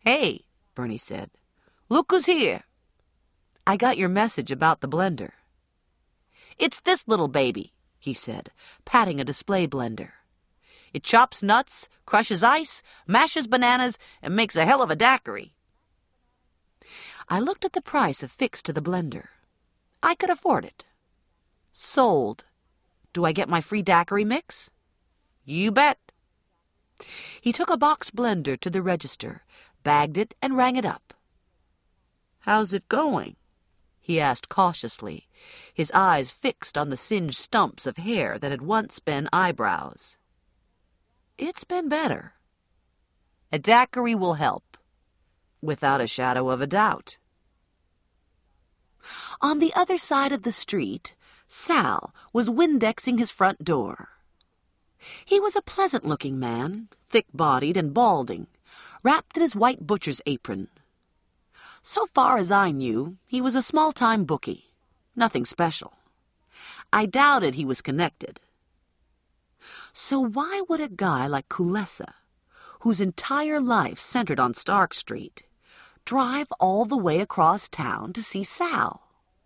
"Hey," Bernie said. "Look who's here." "I got your message about the blender." "It's this little baby," he said, patting a display blender. "It chops nuts, crushes ice, mashes bananas, and makes a hell of a daiquiri." I looked at the price affixed to the blender. I could afford it. "Sold. Do I get my free daiquiri mix?" "You bet." He took a box blender to the register, bagged it, and rang it up. "How's it going?" he asked cautiously, his eyes fixed on the singed stumps of hair that had once been eyebrows. "It's been better." "A daiquiri will help." "Without a shadow of a doubt." On the other side of the street, Sal was Windexing his front door. He was a pleasant-looking man, thick-bodied and balding, wrapped in his white butcher's apron. So far as I knew, he was a small-time bookie. Nothing special. I doubted he was connected. So why would a guy like Kulesza, whose entire life centered on Stark Street, drive all the way across town to see Sal?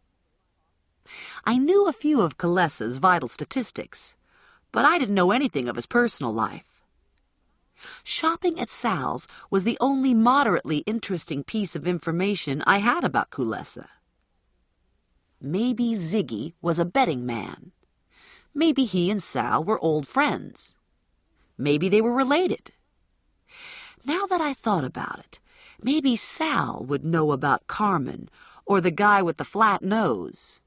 I knew a few of Kulesza's vital statistics, but I didn't know anything of his personal life. Shopping at Sal's was the only moderately interesting piece of information I had about Kulesza. Maybe Ziggy was a betting man. Maybe he and Sal were old friends. Maybe they were related. Now that I thought about it, maybe Sal would know about Carmen or the guy with the flat nose.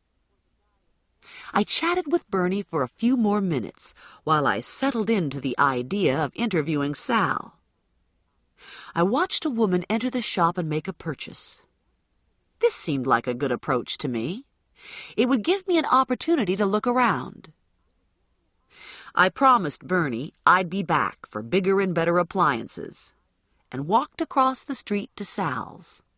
I chatted with Bernie for a few more minutes while I settled into the idea of interviewing Sal. I watched a woman enter the shop and make a purchase. This seemed like a good approach to me. It would give me an opportunity to look around. I promised Bernie I'd be back for bigger and better appliances, and walked across the street to Sal's.